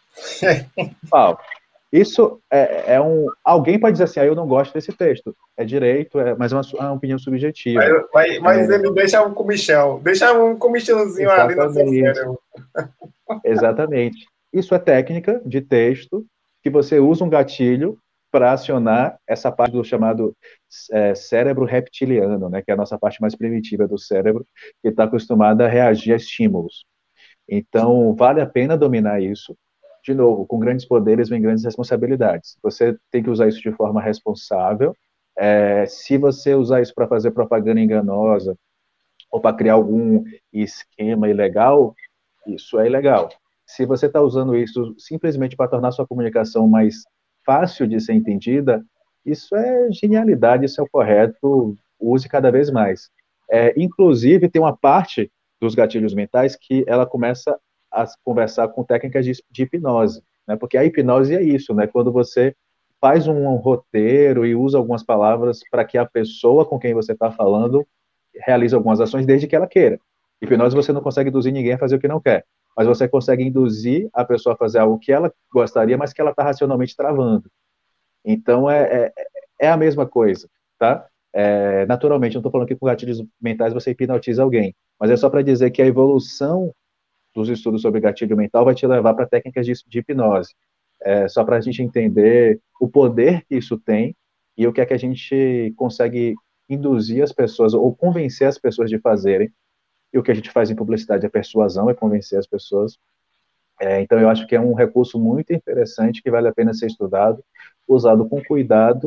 Paulo, isso alguém pode dizer assim, eu não gosto desse texto. É direito, mas é uma opinião subjetiva. Mas ele deixa um comichãozinho ali no seu cérebro. Exatamente. Isso é técnica de texto que você usa um gatilho para acionar essa parte do chamado cérebro reptiliano, né, que é a nossa parte mais primitiva do cérebro, que está acostumada a reagir a estímulos. Então, vale a pena dominar isso. De novo, com grandes poderes vem grandes responsabilidades. Você tem que usar isso de forma responsável, Se você usar isso para fazer propaganda enganosa ou para criar algum esquema ilegal, isso é ilegal. Se você está usando isso simplesmente para tornar sua comunicação mais fácil de ser entendida, isso é genialidade, isso é o correto, use cada vez mais. Inclusive, tem uma parte dos gatilhos mentais que ela começa a conversar com técnicas de hipnose, né? Porque a hipnose é isso, né? Quando você faz um roteiro e usa algumas palavras para que a pessoa com quem você está falando realize algumas ações desde que ela queira. Hipnose você não consegue induzir ninguém a fazer o que não quer, mas você consegue induzir a pessoa a fazer algo que ela gostaria, mas que ela está racionalmente travando. Então é a mesma coisa, tá? Naturalmente, não estou falando que com gatilhos mentais você hipnotiza alguém, mas é só para dizer que a evolução dos estudos sobre gatilho mental vai te levar para técnicas de hipnose. Só para a gente entender o poder que isso tem e o que é que a gente consegue induzir as pessoas ou convencer as pessoas de fazerem. E o que a gente faz em publicidade é persuasão, é convencer as pessoas. Então, eu acho que é um recurso muito interessante que vale a pena ser estudado, usado com cuidado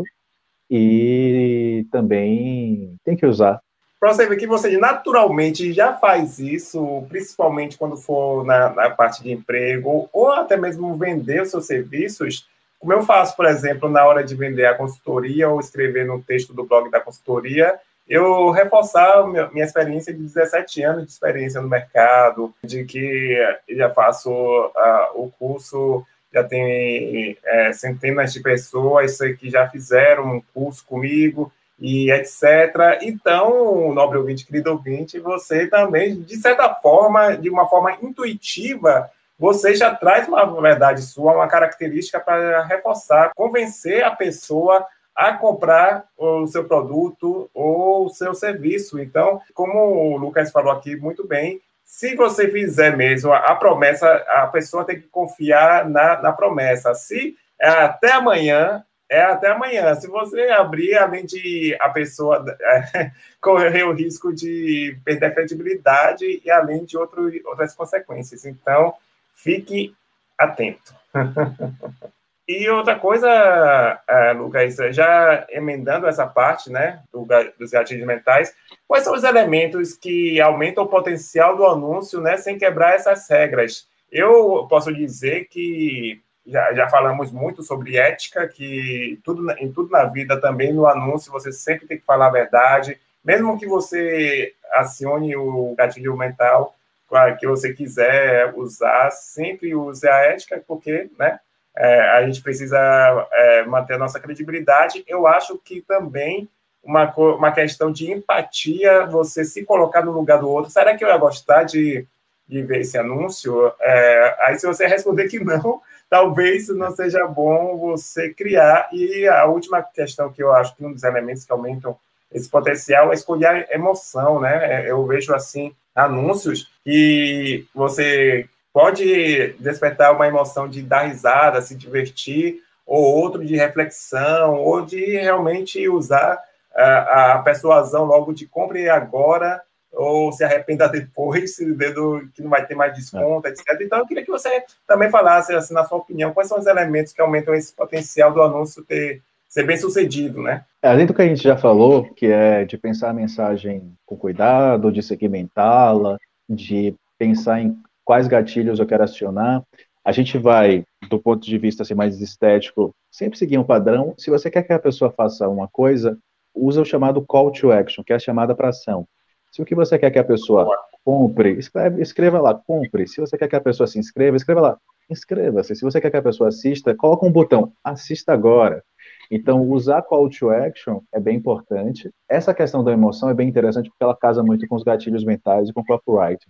e também tem que usar. Para você ver que você naturalmente já faz isso, principalmente quando for na parte de emprego, ou até mesmo vender os seus serviços, como eu faço, por exemplo, na hora de vender a consultoria ou escrever no texto do blog da consultoria, eu reforçar minha experiência de 17 anos de experiência no mercado, de que já faço o curso, já tem centenas de pessoas que já fizeram um curso comigo, e etc. Então, nobre ouvinte, querido ouvinte, você também, de certa forma, de uma forma intuitiva, você já traz uma verdade sua, uma característica para reforçar, convencer a pessoa a comprar o seu produto ou o seu serviço. Então, como o Lucas falou aqui muito bem, se você fizer mesmo a promessa, a pessoa tem que confiar na promessa. Se até amanhã, até amanhã. Se você abrir, além de a pessoa correr o risco de perder a credibilidade e além de outras consequências. Então, fique atento. E outra coisa, Lucas, já emendando essa parte, né, dos gatilhos mentais, quais são os elementos que aumentam o potencial do anúncio, né, sem quebrar essas regras? Eu posso dizer que já falamos muito sobre ética, que em tudo na vida, também no anúncio, você sempre tem que falar a verdade, mesmo que você acione o gatilho mental que você quiser usar, sempre use a ética, porque, né, a gente precisa manter a nossa credibilidade. Eu acho que também uma questão de empatia, você se colocar no lugar do outro. Será que eu ia gostar de ver esse anúncio? Aí, se você responder que não, talvez não seja bom você criar. E a última questão que eu acho que um dos elementos que aumentam esse potencial é escolher a emoção, né? Eu vejo, assim, anúncios que você pode despertar uma emoção de dar risada, se divertir, ou outro de reflexão, ou de realmente usar a persuasão logo de compre agora, ou se arrependa depois, vendo que não vai ter mais desconto, etc. Então, eu queria que você também falasse, assim, na sua opinião, quais são os elementos que aumentam esse potencial do anúncio ser bem sucedido, né? Além do que a gente já falou, que é de pensar a mensagem com cuidado, de segmentá-la, de pensar em quais gatilhos eu quero acionar, a gente vai, do ponto de vista assim, mais estético, sempre seguir um padrão. Se você quer que a pessoa faça uma coisa, usa o chamado call to action, que é a chamada para ação. Se o que você quer que a pessoa compre, escreva lá, compre. Se você quer que a pessoa se inscreva, escreva lá, inscreva-se. Se você quer que a pessoa assista, coloca um botão, assista agora. Então, usar call to action é bem importante. Essa questão da emoção é bem interessante porque ela casa muito com os gatilhos mentais e com o copywriting.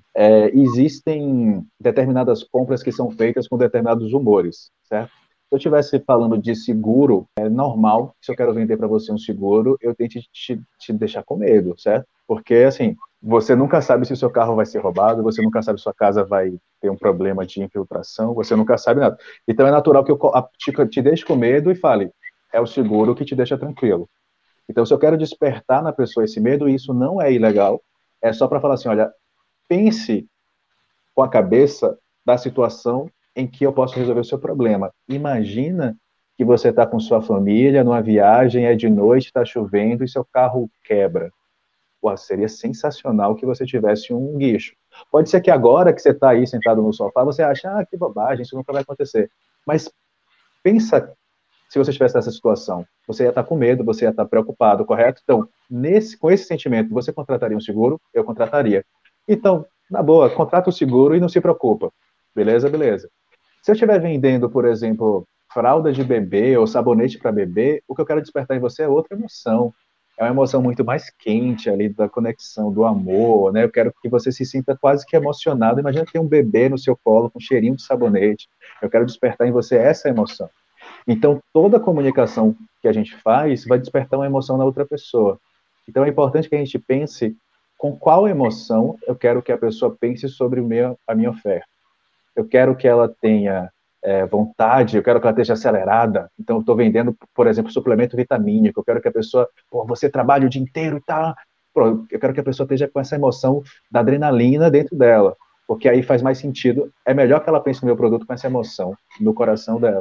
Existem determinadas compras que são feitas com determinados humores, certo? Se eu estivesse falando de seguro, é normal, se eu quero vender para você um seguro, eu tente te deixar com medo, certo? Porque, assim, você nunca sabe se o seu carro vai ser roubado, você nunca sabe se sua casa vai ter um problema de infiltração, você nunca sabe nada. Então, é natural que eu te deixe com medo e fale, é o seguro que te deixa tranquilo. Então, se eu quero despertar na pessoa esse medo, e isso não é ilegal, é só para falar assim, olha, pense com a cabeça da situação em que eu posso resolver o seu problema. Imagina que você está com sua família numa viagem, é de noite, está chovendo e seu carro quebra. Pô, seria sensacional que você tivesse um guincho. Pode ser que agora que você está aí sentado no sofá, você acha, que bobagem, isso nunca vai acontecer. Mas pensa se você estivesse nessa situação. Você ia estar com medo, você ia estar preocupado, correto? Então, com esse sentimento, você contrataria um seguro? Eu contrataria. Então, na boa, contrata o seguro e não se preocupa. Beleza? Beleza. Se eu estiver vendendo, por exemplo, fralda de bebê ou sabonete para bebê, o que eu quero despertar em você é outra emoção. É uma emoção muito mais quente ali da conexão, do amor, né? Eu quero que você se sinta quase que emocionado. Imagina ter um bebê no seu colo com cheirinho de sabonete. Eu quero despertar em você essa emoção. Então, toda comunicação que a gente faz vai despertar uma emoção na outra pessoa. Então, é importante que a gente pense com qual emoção eu quero que a pessoa pense sobre a minha oferta. Eu quero que ela tenha vontade, eu quero que ela esteja acelerada. Então, eu estou vendendo, por exemplo, suplemento vitamínico. Eu quero que a pessoa, pô, você trabalha o dia inteiro e tá. Pô, eu quero que a pessoa esteja com essa emoção da adrenalina dentro dela, porque aí faz mais sentido. É melhor que ela pense no meu produto com essa emoção no coração dela.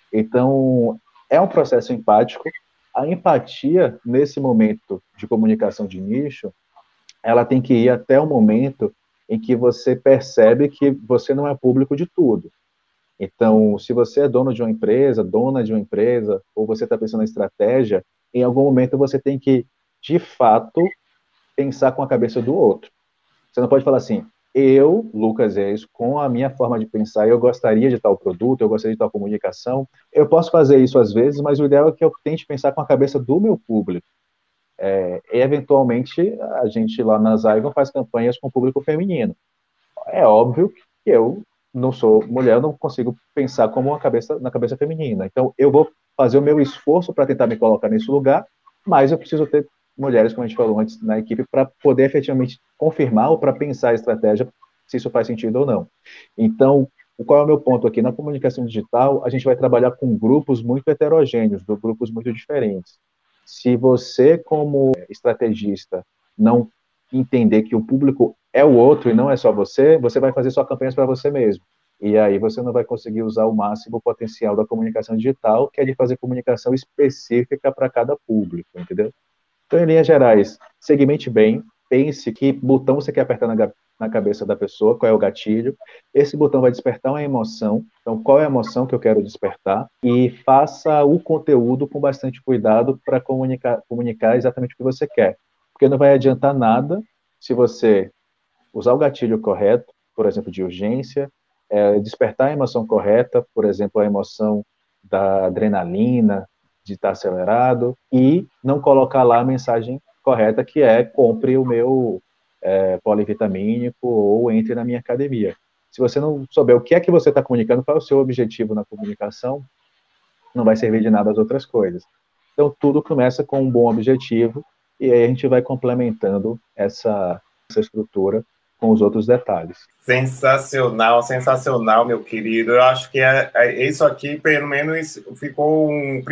Então, é um processo empático. A empatia, nesse momento de comunicação de nicho, ela tem que ir até o momento em que você percebe que você não é público de tudo. Então, se você é dono de uma empresa, dona de uma empresa, ou você está pensando em estratégia, em algum momento você tem que, de fato, pensar com a cabeça do outro. Você não pode falar assim, eu, Lucas Reis, com a minha forma de pensar, eu gostaria de tal produto, eu gostaria de tal comunicação. Eu posso fazer isso às vezes, mas o ideal é que eu tente pensar com a cabeça do meu público. E, eventualmente, a gente lá na Zygon faz campanhas com o público feminino. É óbvio que eu não sou mulher, eu não consigo pensar como na cabeça feminina. Então, eu vou fazer o meu esforço para tentar me colocar nesse lugar, mas eu preciso ter mulheres, como a gente falou antes, na equipe, para poder efetivamente confirmar ou para pensar a estratégia, se isso faz sentido ou não. Então, qual é o meu ponto aqui? Na comunicação digital, a gente vai trabalhar com grupos muito heterogêneos, grupos muito diferentes. Se você, como estrategista, não entender que o público é o outro e não é só você, você vai fazer só campanhas para você mesmo. E aí você não vai conseguir usar o máximo potencial da comunicação digital, que é de fazer comunicação específica para cada público, entendeu? Então, em linhas gerais, segmente bem, pense que botão você quer apertar na cabeça da pessoa, qual é o gatilho. Esse botão vai despertar uma emoção. Então, qual é a emoção que eu quero despertar? E faça o conteúdo com bastante cuidado para comunicar exatamente o que você quer. Porque não vai adiantar nada se você usar o gatilho correto, por exemplo, de urgência, despertar a emoção correta, por exemplo, a emoção da adrenalina, de estar acelerado, e não colocar lá a mensagem correta, que é compre o meu polivitamínico ou entre na minha academia. Se você não souber o que é que você está comunicando, qual é o seu objetivo na comunicação, não vai servir de nada as outras coisas. Então, tudo começa com um bom objetivo, e aí a gente vai complementando essa estrutura com os outros detalhes. Sensacional, sensacional, meu querido. Eu acho que isso aqui, pelo menos, ficou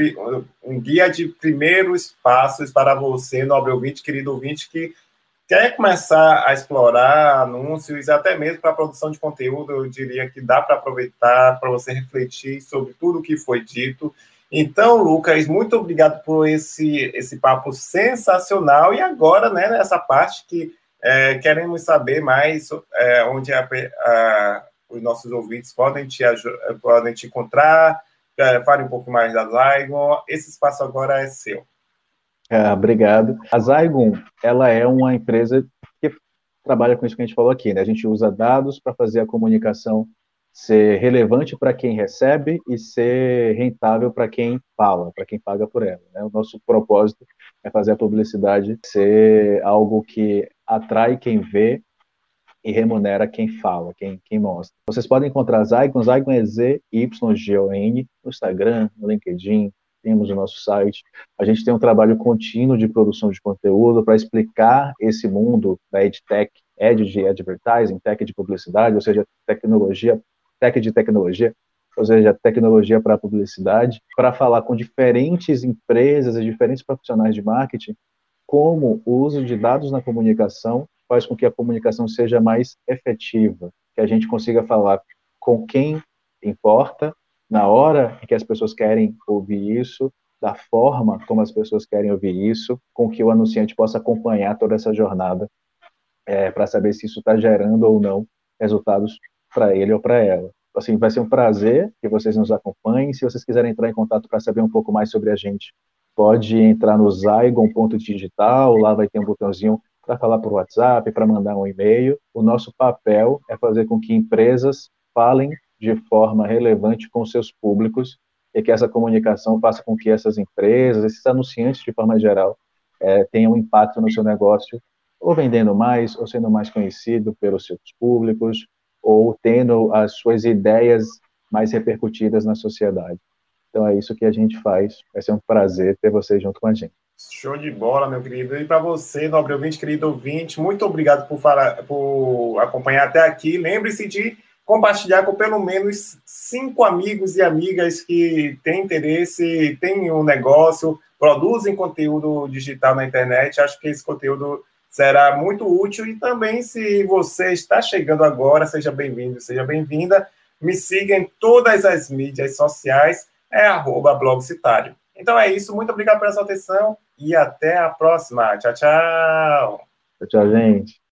um guia de primeiros passos para você, nobre ouvinte, querido ouvinte, que quer começar a explorar anúncios, até mesmo para a produção de conteúdo. Eu diria que dá para aproveitar, para você refletir sobre tudo o que foi dito. Então, Lucas, muito obrigado por esse papo sensacional. E agora, né, nessa parte que queremos saber mais onde os nossos ouvintes podem te encontrar, fale um pouco mais da Zygon. Esse espaço agora é seu. Obrigado. A Zygon, ela é uma empresa que trabalha com isso que a gente falou aqui, né? A gente usa dados para fazer a comunicação ser relevante para quem recebe e ser rentável para quem fala, para quem paga por ela, né? O nosso propósito é fazer a publicidade ser algo que atrai quem vê e remunera quem fala, quem mostra. Vocês podem encontrar Zygon é ZYGON, no Instagram, no LinkedIn, temos o nosso site. A gente tem um trabalho contínuo de produção de conteúdo para explicar esse mundo da EdTech, Ed de Advertising, Tech de publicidade, ou seja, tecnologia, Tech de tecnologia, ou seja, tecnologia para publicidade, para falar com diferentes empresas e diferentes profissionais de marketing como o uso de dados na comunicação faz com que a comunicação seja mais efetiva, que a gente consiga falar com quem importa na hora em que as pessoas querem ouvir isso, da forma como as pessoas querem ouvir isso, com que o anunciante possa acompanhar toda essa jornada, para saber se isso está gerando ou não resultados para ele ou para ela. Assim, vai ser um prazer que vocês nos acompanhem. Se vocês quiserem entrar em contato para saber um pouco mais sobre a gente, pode entrar no zygon.digital, lá vai ter um botãozinho para falar por WhatsApp, para mandar um e-mail. O nosso papel é fazer com que empresas falem de forma relevante com seus públicos e que essa comunicação faça com que essas empresas, esses anunciantes de forma geral, tenham um impacto no seu negócio, ou vendendo mais, ou sendo mais conhecido pelos seus públicos, ou tendo as suas ideias mais repercutidas na sociedade. Então é isso que a gente faz. Vai ser um prazer ter você junto com a gente. Show de bola, meu querido. E para você, nobre ouvinte, querido ouvinte, muito obrigado por acompanhar até aqui. Lembre-se de compartilhar com pelo menos 5 amigos e amigas que têm interesse, têm um negócio, produzem conteúdo digital na internet. Acho que esse conteúdo será muito útil. E também, se você está chegando agora, seja bem-vindo, seja bem-vinda. Me siga em todas as mídias sociais, @blogcitário. Então é isso, muito obrigado pela sua atenção e até a próxima. Tchau, tchau. Tchau, gente.